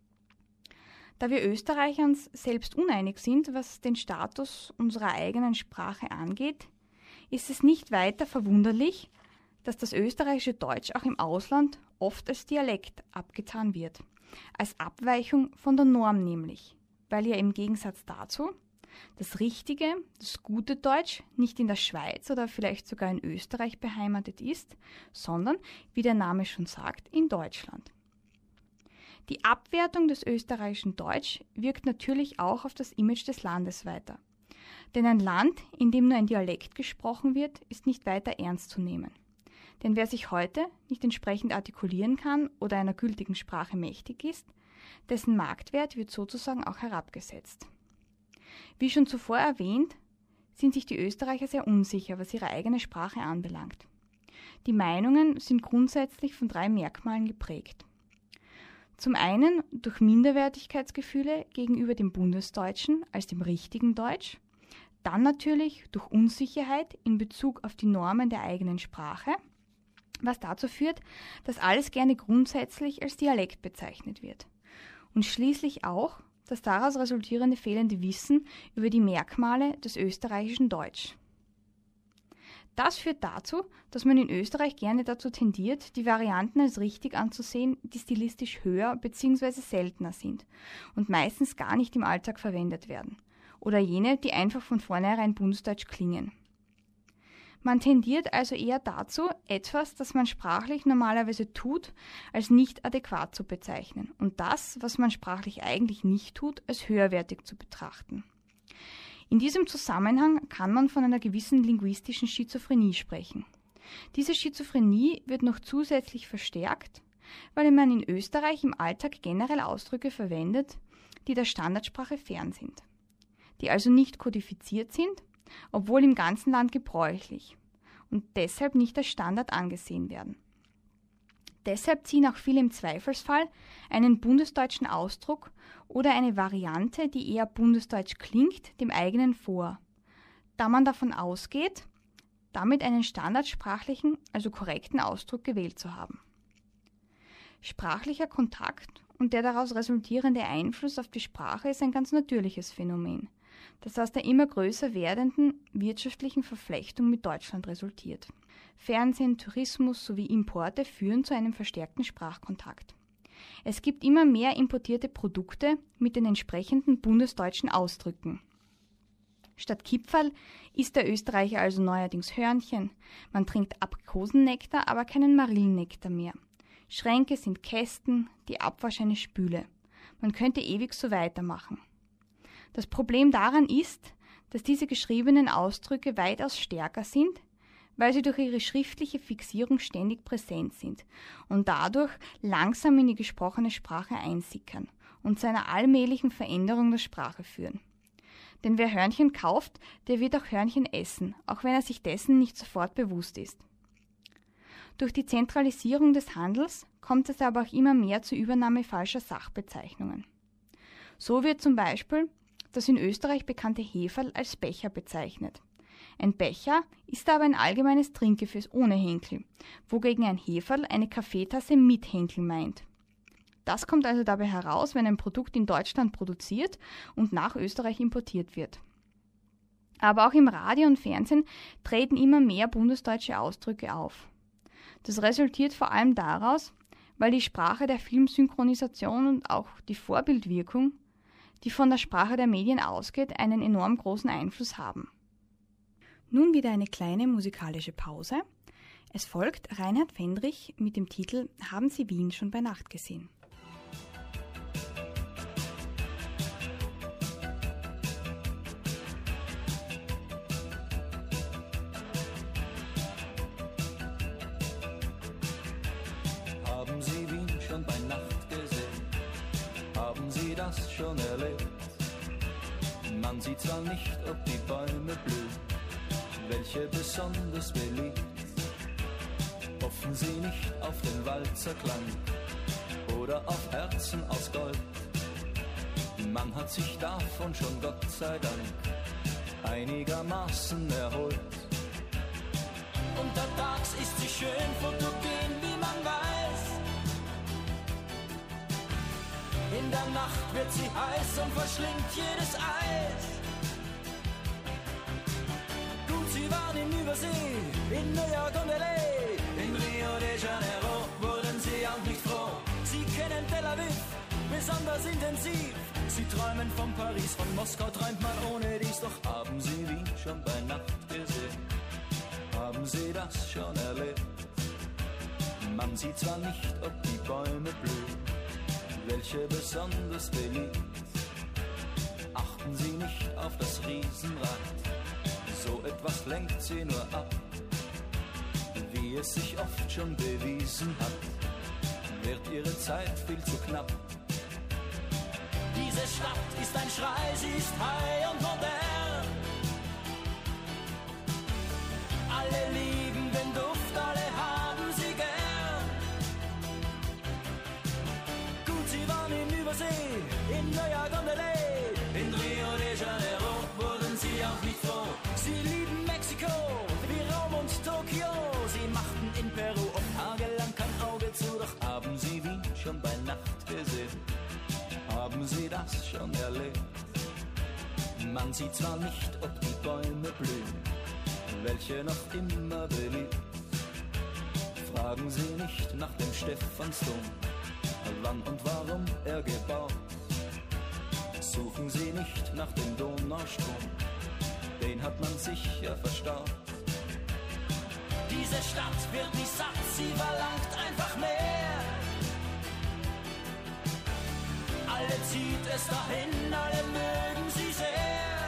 Da wir Österreicher uns selbst uneinig sind, was den Status unserer eigenen Sprache angeht, ist es nicht weiter verwunderlich, dass das österreichische Deutsch auch im Ausland oft als Dialekt abgetan wird, als Abweichung von der Norm nämlich, weil ja im Gegensatz dazu das richtige, das gute Deutsch nicht in der Schweiz oder vielleicht sogar in Österreich beheimatet ist, sondern, wie der Name schon sagt, in Deutschland. Die Abwertung des österreichischen Deutsch wirkt natürlich auch auf das Image des Landes weiter. Denn ein Land, in dem nur ein Dialekt gesprochen wird, ist nicht weiter ernst zu nehmen. Denn wer sich heute nicht entsprechend artikulieren kann oder einer gültigen Sprache mächtig ist, dessen Marktwert wird sozusagen auch herabgesetzt. Wie schon zuvor erwähnt, sind sich die Österreicher sehr unsicher, was ihre eigene Sprache anbelangt. Die Meinungen sind grundsätzlich von drei Merkmalen geprägt. Zum einen durch Minderwertigkeitsgefühle gegenüber dem Bundesdeutschen als dem richtigen Deutsch, dann natürlich durch Unsicherheit in Bezug auf die Normen der eigenen Sprache, was dazu führt, dass alles gerne grundsätzlich als Dialekt bezeichnet wird. Und schließlich auch das daraus resultierende fehlende Wissen über die Merkmale des österreichischen Deutsch. Das führt dazu, dass man in Österreich gerne dazu tendiert, die Varianten als richtig anzusehen, die stilistisch höher bzw. seltener sind und meistens gar nicht im Alltag verwendet werden. Oder jene, die einfach von vornherein bundesdeutsch klingen. Man tendiert also eher dazu, etwas, das man sprachlich normalerweise tut, als nicht adäquat zu bezeichnen und das, was man sprachlich eigentlich nicht tut, als höherwertig zu betrachten. In diesem Zusammenhang kann man von einer gewissen linguistischen Schizophrenie sprechen. Diese Schizophrenie wird noch zusätzlich verstärkt, weil man in Österreich im Alltag generell Ausdrücke verwendet, die der Standardsprache fern sind, die also nicht kodifiziert sind, obwohl im ganzen Land gebräuchlich und deshalb nicht als Standard angesehen werden. Deshalb ziehen auch viele im Zweifelsfall einen bundesdeutschen Ausdruck oder eine Variante, die eher bundesdeutsch klingt, dem eigenen vor, da man davon ausgeht, damit einen standardsprachlichen, also korrekten Ausdruck gewählt zu haben. Sprachlicher Kontakt und der daraus resultierende Einfluss auf die Sprache ist ein ganz natürliches Phänomen, das aus der immer größer werdenden wirtschaftlichen Verflechtung mit Deutschland resultiert. Fernsehen, Tourismus sowie Importe führen zu einem verstärkten Sprachkontakt. Es gibt immer mehr importierte Produkte mit den entsprechenden bundesdeutschen Ausdrücken. Statt Kipferl isst der Österreicher also neuerdings Hörnchen. Man trinkt Aprikosennektar, aber keinen Marillennektar mehr. Schränke sind Kästen, die Abwasch eine Spüle. Man könnte ewig so weitermachen. Das Problem daran ist, dass diese geschriebenen Ausdrücke weitaus stärker sind, weil sie durch ihre schriftliche Fixierung ständig präsent sind und dadurch langsam in die gesprochene Sprache einsickern und zu einer allmählichen Veränderung der Sprache führen. Denn wer Hörnchen kauft, der wird auch Hörnchen essen, auch wenn er sich dessen nicht sofort bewusst ist. Durch die Zentralisierung des Handels kommt es aber auch immer mehr zur Übernahme falscher Sachbezeichnungen. So wird zum Beispiel das in Österreich bekannte Heferl als Becher bezeichnet. Ein Becher ist aber ein allgemeines Trinkgefäß ohne Henkel, wogegen ein Heferl eine Kaffeetasse mit Henkel meint. Das kommt also dabei heraus, wenn ein Produkt in Deutschland produziert und nach Österreich importiert wird. Aber auch im Radio und Fernsehen treten immer mehr bundesdeutsche Ausdrücke auf. Das resultiert vor allem daraus, weil die Sprache der Filmsynchronisation und auch die Vorbildwirkung, die von der Sprache der Medien ausgeht, einen enorm großen Einfluss haben. Nun wieder eine kleine musikalische Pause. Es folgt Reinhard Fendrich mit dem Titel »Haben Sie Wien schon bei Nacht gesehen?« Haben Sie Wien schon bei Nacht gesehen? Haben Sie das schon erlebt? Man sieht zwar nicht, ob die Bäume blühen, welche besonders beliebt. Hoffen Sie nicht auf den Walzerklang oder auf Herzen aus Gold. Man hat sich davon schon, Gott sei Dank, einigermaßen erholt. Untertags ist sie schön fotogen, wie man weiß. In der Nacht wird sie heiß und verschlingt jedes Eis. Sie waren in Übersee, in New York und L A. In Rio de Janeiro wurden sie auch nicht froh. Sie kennen Tel Aviv besonders intensiv. Sie träumen von Paris, von Moskau träumt man ohne dies. Doch haben Sie Wien schon bei Nacht gesehen? Haben Sie das schon erlebt? Man sieht zwar nicht, ob die Bäume blühen, welche besonders beliebt. Achten Sie nicht auf das Riesenrad, so etwas lenkt sie nur ab. Wie es sich oft schon bewiesen hat, wird ihre Zeit viel zu knapp. Diese Stadt ist ein Schrei, sie ist high und modern. Alle lieben den Duft, alle haben sie gern. Gut, sie waren in Übersee, in New York und L A. In Rio de Janeiro wurden sie auch nicht froh. Sie lieben Mexiko, wie Rom und Tokio. Sie machten in Peru oft tagelang kein Auge zu. Doch haben Sie Wien schon bei Nacht gesehen? Haben Sie das schon erlebt? Man sieht zwar nicht, ob die Bäume blühen, welche noch immer beliebt. Fragen Sie nicht nach dem Stephansdom, wann und warum er gebaut. Suchen Sie nicht nach dem Donaustrom, den hat man sicher verstaut. Diese Stadt wird nicht satt, sie verlangt einfach mehr. Alle zieht es dahin, alle mögen sie sehr.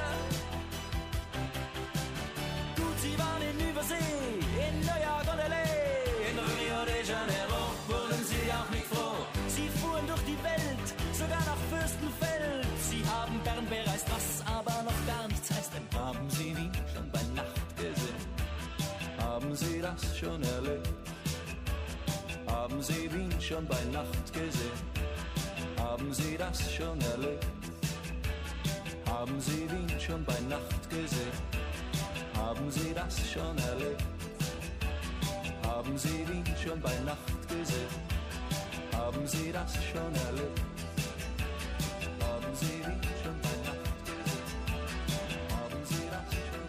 Gut, sie waren in Übersee, in New York und L A, in Rio de Janeiro wurden sie auch nicht froh. Sie fuhren durch die Welt, sogar nach Fürstenfeld. Sie haben Bern bereist, was aber noch gar nichts heißt, denn haben sie Wien schon bei Nacht gesehen? Haben Sie das schon erlebt? Haben Sie Wien schon bei Nacht gesehen? Haben Sie das schon erlebt? Haben Sie Wien schon bei Nacht gesehen? Haben Sie das schon erlebt? Haben Sie Wien schon bei Nacht gesehen? Haben Sie das schon erlebt? Haben Sie Wien schon bei Nacht gesehen? Haben Sie das schon erlebt?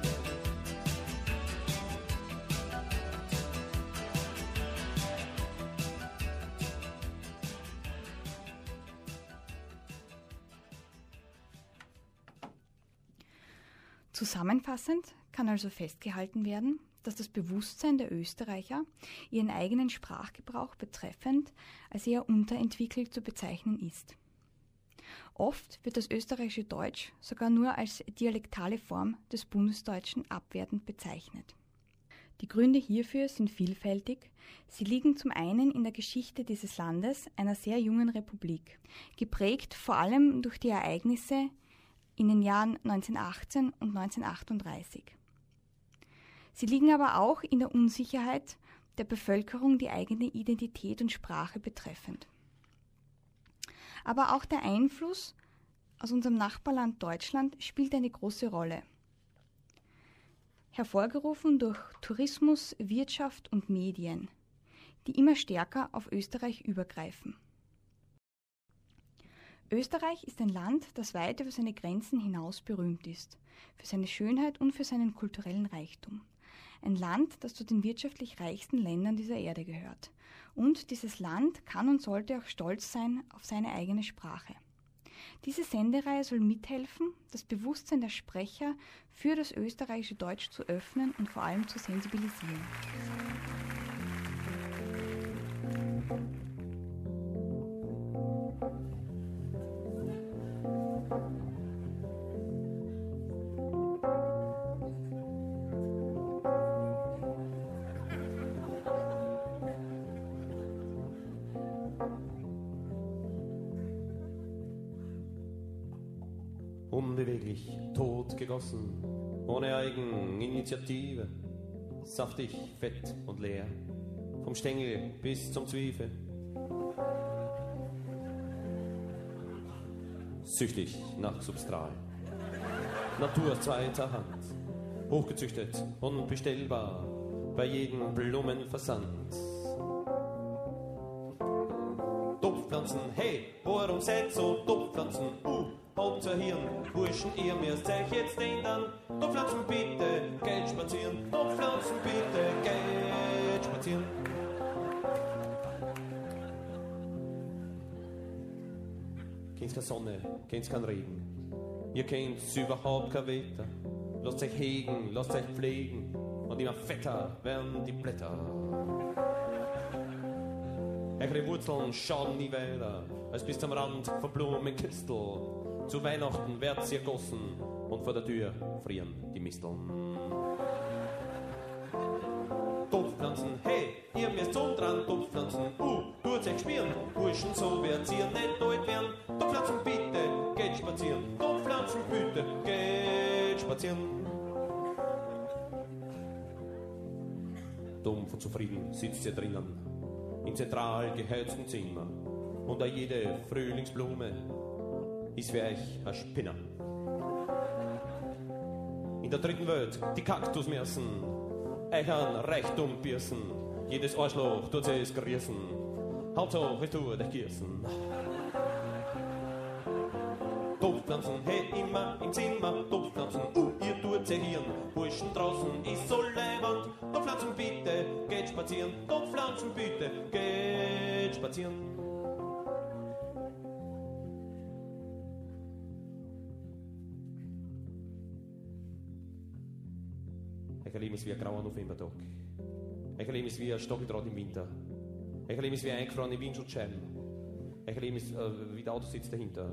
Zusammenfassend kann also festgehalten werden, dass das Bewusstsein der Österreicher ihren eigenen Sprachgebrauch betreffend als eher unterentwickelt zu bezeichnen ist. Oft wird das österreichische Deutsch sogar nur als dialektale Form des Bundesdeutschen abwertend bezeichnet. Die Gründe hierfür sind vielfältig. Sie liegen zum einen in der Geschichte dieses Landes, einer sehr jungen Republik, geprägt vor allem durch die Ereignisse in den Jahren neunzehnhundertachtzehn und neunzehnhundertachtunddreißig. Sie liegen aber auch in der Unsicherheit der Bevölkerung die eigene Identität und Sprache betreffend. Aber auch der Einfluss aus unserem Nachbarland Deutschland spielt eine große Rolle. Hervorgerufen durch Tourismus, Wirtschaft und Medien, die immer stärker auf Österreich übergreifen. Österreich ist ein Land, das weit über seine Grenzen hinaus berühmt ist, für seine Schönheit und für seinen kulturellen Reichtum. Ein Land, das zu den wirtschaftlich reichsten Ländern dieser Erde gehört. Und dieses Land kann und sollte auch stolz sein auf seine eigene Sprache. Diese Sendereihe soll mithelfen, das Bewusstsein der Sprecher für das österreichische Deutsch zu öffnen und vor allem zu sensibilisieren. Unbeweglich, totgegossen, ohne Eigeninitiative, saftig, fett und leer, vom Stängel bis zum Zwiebel. Süchtig nach Substral, Natur aus zweiter Hand, hochgezüchtet, unbestellbar, bei jedem Blumenversand. Topfpflanzen, hey, warum seid so Topfpflanzen? Uh, habt ihr Hirn, Burschen, ihr müsst euch jetzt ändern. Topfpflanzen, bitte, geht spazieren. Topfpflanzen, bitte, geht spazieren. Kennt's keine Sonne, kennt's keinen Regen. Ihr kennt's überhaupt kein Wetter. Lasst euch hegen, lasst euch pflegen. Und immer fetter werden die Blätter. Eure Wurzeln schauen nie weiter als bis zum Rand vom Blumenkistel. Zu Weihnachten wird's ihr gossen und vor der Tür frieren die Misteln. Topfpflanzen, hey, ihr müsst so dran, Topfpflanzen, uh, tut's euch spüren, Burschen, so wird's ihr nicht alt werden. Topfpflanzen, bitte, geht spazieren, Topfpflanzen, bitte, geht spazieren. Dumpf und zufrieden sitzt ihr drinnen, in zentral geheizten Zimmer, und auch jede Frühlingsblume ist für euch ein Spinner. In der dritten Welt, die Kaktusmersen, euch an Reichtum piercen, jedes Arschloch tut es grießen, Hauptsache es tut euch gießen. Topfpflanzen, hey, immer im Zimmer, Topfpflanzen, uh, ihr tut sie hirn, Burschen draußen ist so leibend, Topfpflanzen bitte, geht spazieren, Topfpflanzen bitte, geht spazieren. Ein Leben ist wie ein grauer Novembertag. Ein Leben ist wie ein Stacheldraht im Winter. Ein Leben ist wie eingefrorene Windschutzscheiben. Ein Leben ist äh, wie der Autositz dahinter.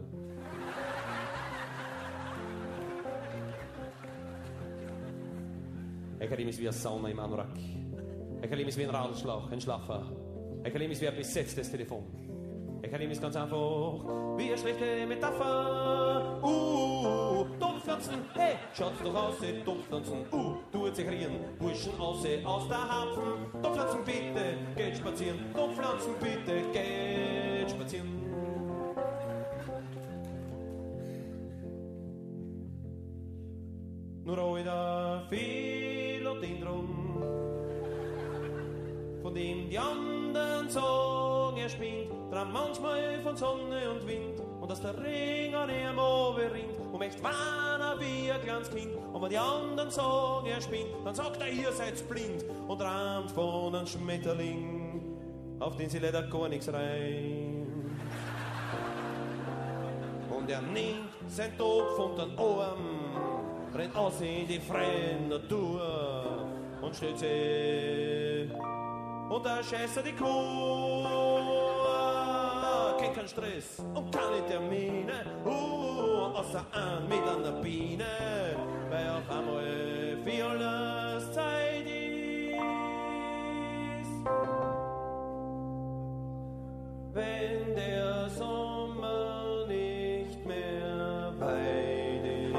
Ein Leben ist wie eine Sauna im Anorak. Ein Leben ist wie ein Radlschlauch, ein Schlaffer. Ein Leben ist wie ein besetztes Telefon. Ein Leben ist ganz einfach wie eine schlechte Metapher. Uh, Topfpflanzen, hey, schaut's doch aus, hey, Topfpflanzen, uh, tut sich rieren, Burschen aus, hey, aus der Hapfen. Topfpflanzen bitte, geht spazieren, Topfpflanzen bitte, geht spazieren. Nur heute Philodendron, von dem die anderen sagen, er spinnt, dran manchmal von Sonne und Wind, und dass der Regen an ihm rinnt, und möcht warnen wie ein kleines Kind, und wenn die anderen sagen, er spinnt, dann sagt er, ihr seid blind, und rahmt von einem Schmetterling, auf den sie leider gar nichts rein. Und er nimmt sein Topf und den Arm, rennt aus in die freie Natur, und stellt sich und da scheißt er die Kuh. Kennt keinen Stress und keine Termine. Uh, außer an mit einer Biene, weil auf einmal für alles Zeit ist. Wenn der Sommer nicht mehr weit ist.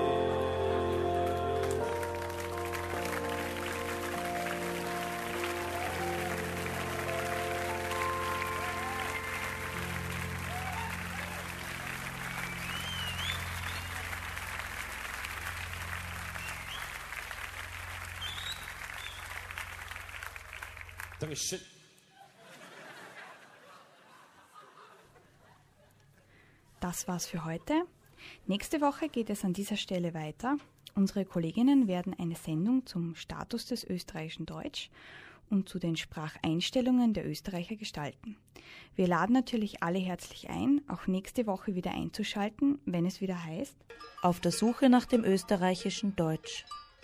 Dankeschön. Das war's für heute. Nächste Woche geht es an dieser Stelle weiter. Unsere Kolleginnen werden eine Sendung zum Status des österreichischen Deutsch und zu den Spracheinstellungen der Österreicher gestalten. Wir laden natürlich alle herzlich ein, auch nächste Woche wieder einzuschalten, wenn es wieder heißt: Auf der Suche nach dem österreichischen Deutsch.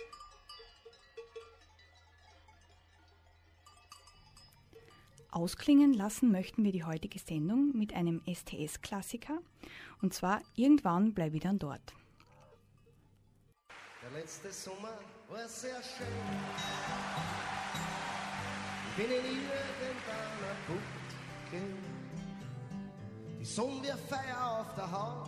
Ausklingen lassen möchten wir die heutige Sendung mit einem S T S-Klassiker, und zwar Irgendwann bleib ich dann dort. Der letzte Sommer war sehr schön. Ich bin in irgendeiner Bucht gehen. Die Sonne wird Feuer auf der Haut.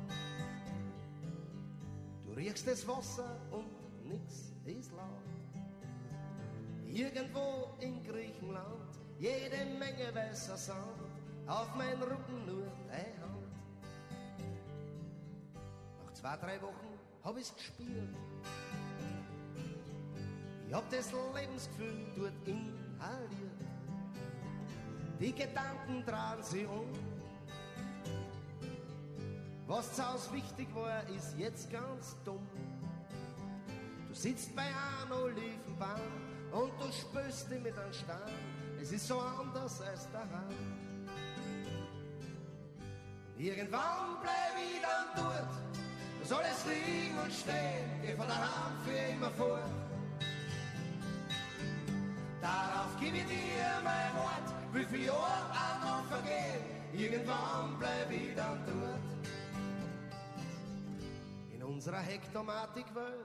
Du riechst das Wasser und nix ist laut. Irgendwo in Griechenland jede Menge weißer Sand, auf meinen Rücken nur deine Hand. Nach zwei, drei Wochen hab ich's gespielt. Ich hab das Lebensgefühl dort inhaliert. Die Gedanken tragen sie um. Was zu Hause wichtig war, ist jetzt ganz dumm. Du sitzt bei einem Olivenbaum und du spürst dich mit einem Stein. Es ist so anders als daheim. Irgendwann bleib ich dann dort, da soll es liegen und stehen, geh von daheim für immer fort. Darauf gebe ich dir mein Wort, wie viel Jahre auch noch vergehen. Irgendwann bleib ich dann dort. In unserer Hektomatik-Welt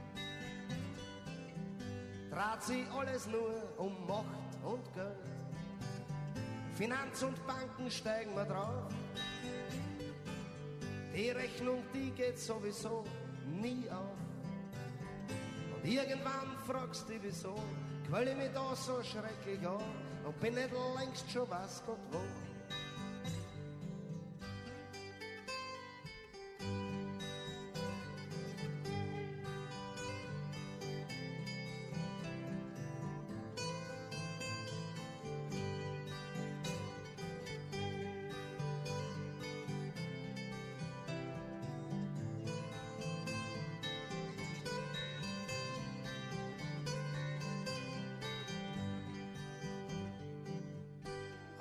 dreht sich alles nur um Macht und Geld. Finanz und Banken steigen wir drauf. Die Rechnung, die geht sowieso nie auf. Und irgendwann fragst du dich wieso, quäl ich mich da so schrecklich an und bin nicht längst schon was Gott wo.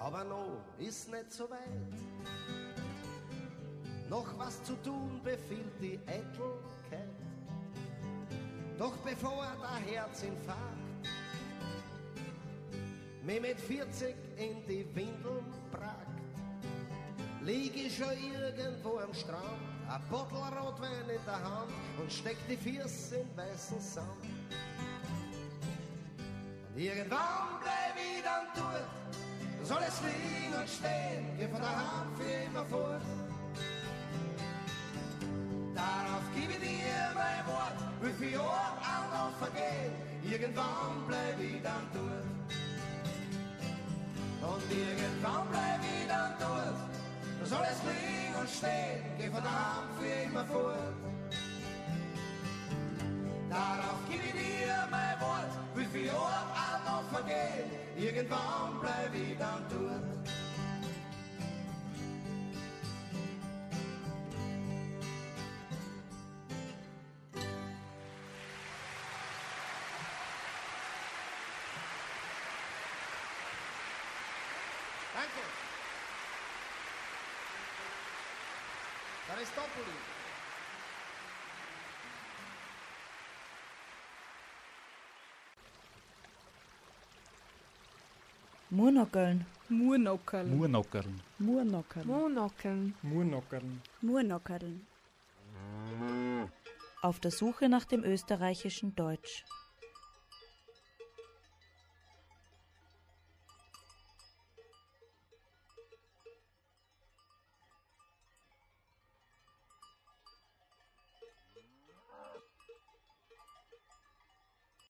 aber noch ist nicht so weit. Noch was zu tun befiehlt die Eitelkeit. Doch bevor der Herzinfarkt mich mit vierzig in die Windeln pragt, lieg ich schon irgendwo am Strand, ein Bottle Rotwein in der Hand und steck die Füße in weißen Sand. Und irgendwann bleib ich dann dort, soll es liegen und stehen, geh von daheim für immer fort. Darauf gebe ich dir mein Wort, wie viel Jahre auch noch vergehen, irgendwann bleib ich dann dort. Und irgendwann bleib ich dann dort, soll es liegen und stehen, geh von daheim für immer fort. Darauf gebe ich dir mein Wort, wie viel Jahre auch noch vergehen, irgendwann bleib ich dann dort. Danke. Aristopoli. Murnockeln. Murnockeln. Murnockeln. Murnockeln. Murnockeln. Murnockeln. Murnockeln. Auf der Suche nach dem österreichischen Deutsch.